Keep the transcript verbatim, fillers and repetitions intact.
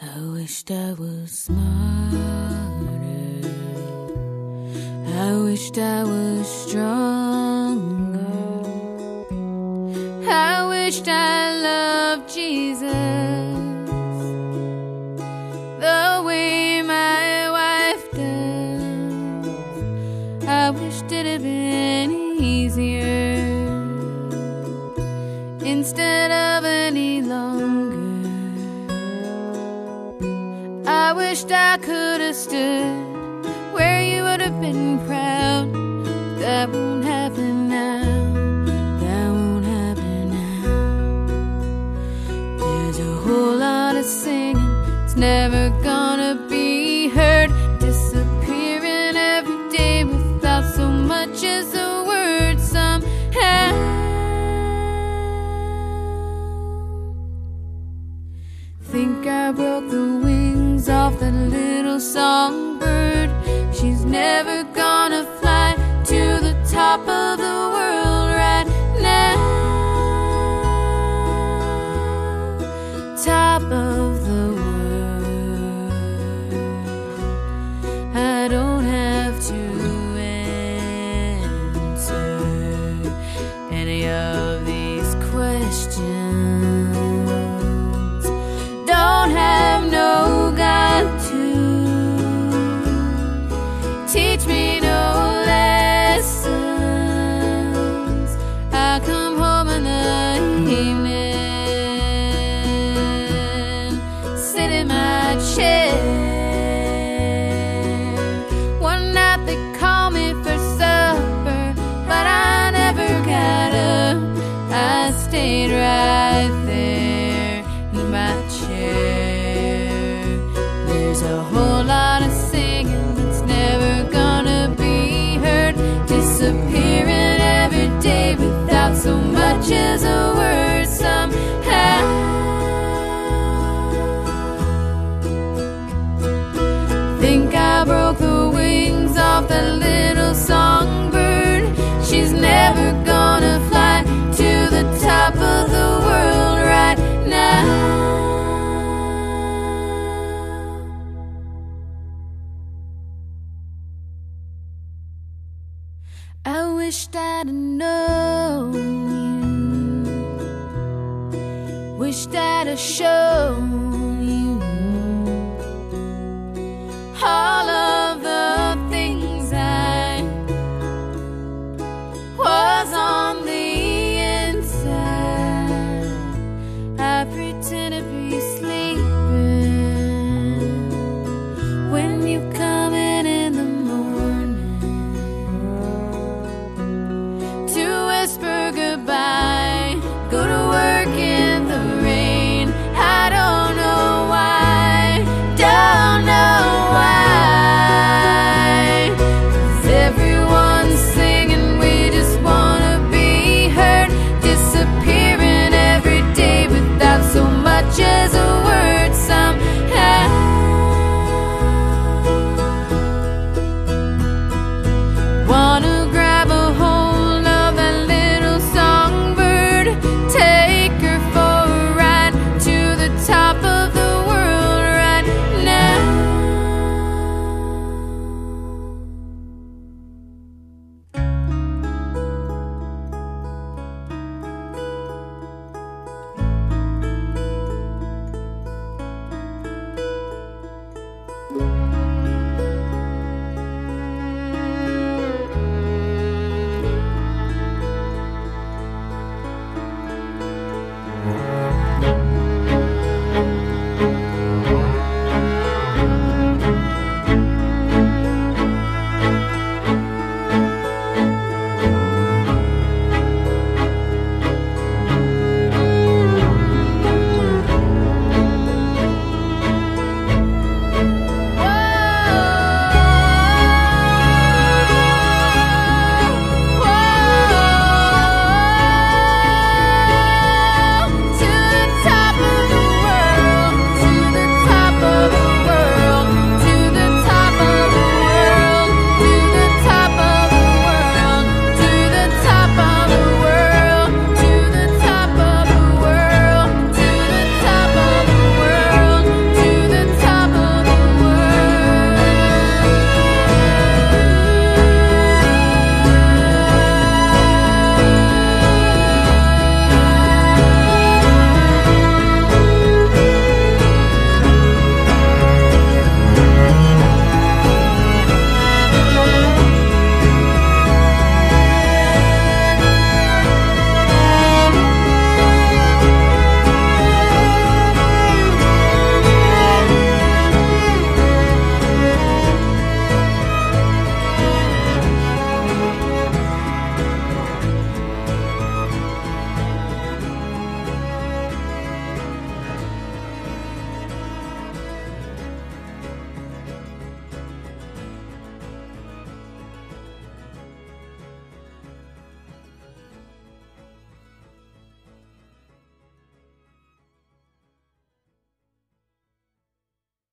I wished I was smarter. I wished I was stronger. I wished I loved Jesus the way my wife does. I wished it had been easier instead of any longer. I wished I could have stood where you would have been proud. That won't happen now. That won't happen now. There's a whole lot of singing, it's never gonna be heard, disappearing every day without so much as a word somehow. Think I broke the wings off that little songbird. She's never gonna fly to the top of the world right now. Top of the world. I don't have to answer any of these questions. Don't have no God to teach me no lessons. I come home in the evening, sit in my chair. One night they called me for supper, but I never got up. I stayed right there in my chair. There's a whole lot of singing that's never gonna be heard, disappearing every day without so much as a word somehow. Think I broke the wings off that little songbird. She's never gonna fly to the top of the world right now. I wished I'd known you, wished I'd have shown